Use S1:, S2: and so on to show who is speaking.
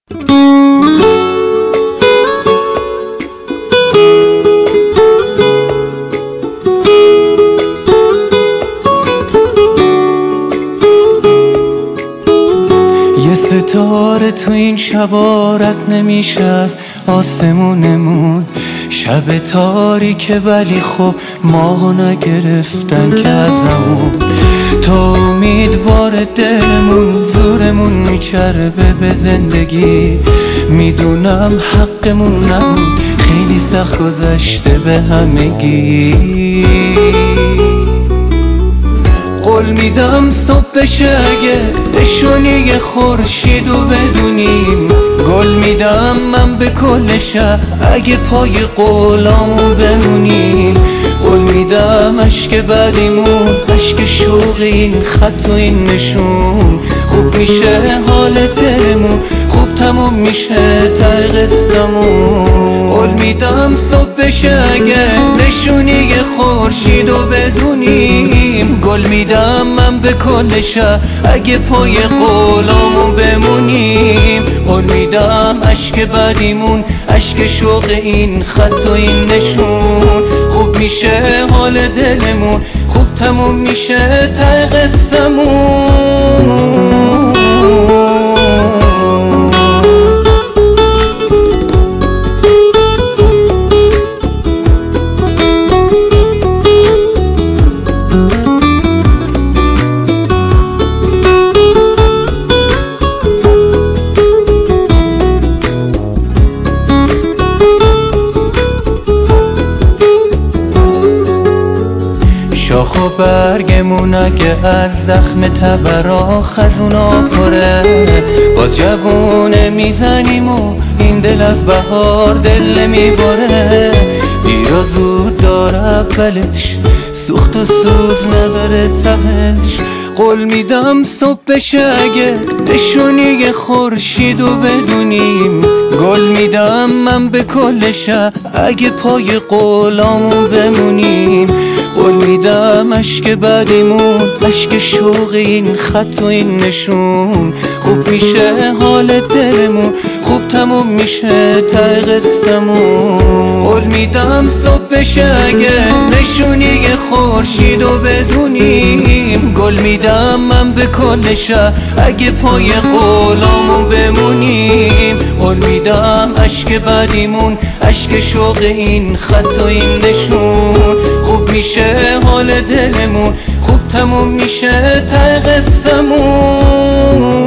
S1: یه ستاره تو این شبا رد نمیشه از آسمونمون، شب تاریکه ولی خب ماهو نگرفتن که ازمون. تا امیدوار دلمون زورمون میچربه به زندگی، میدونم حقمون نبود خیلی سخت گذشته به همگی. قول میدم صبح بشه اگه نشونی خورشیدو بدونیم، گل میدم من به کل شب اگه پای قولامون بمونیم. قول میدم عشق بعدیمون عشق شوق این خط و این نشون، خوب میشه حال دلمون، خوب تموم میشه ته قصه‌مون. قول میدم صبح بشه اگه نشونی خورشیدو بدونیم، گل میدم من به کل شب اگه پای قولامون بمونیم. قول میدم عشق بعدیمون عشق شوق این خط و این نشون، خوب میشه حال دلمون، خوب تموم میشه ته قصه‌مون. شاخ و برگمون اگه از زخم تبرا خزونا پره، باز جوونه میزنیم و این دل از بهار دل نمیباره. دیر و زود داره اولش، سوخت و سوز نداره تهش. قول میدم صبح بشه اگه نشونی خورشیدو بدونیم، گل میدم من به کل شب اگه پای قولامون بمونیم. قول میدم عشق بعدیمون عشق شوق این خط و این نشون، خوب میشه حال دلمون، خوب تموم میشه ته قصه‌مون. قول میدم صبح بشه اگه نشونی خورشیدو بدونیم، گل میدم من به کل شب اگه پای قولامون بمونیم. قول میدم عشق بعدیمون عشق شوق این خط و این نشون، خوب میشه حال دلمون، خوب تموم میشه ته قصه‌مون.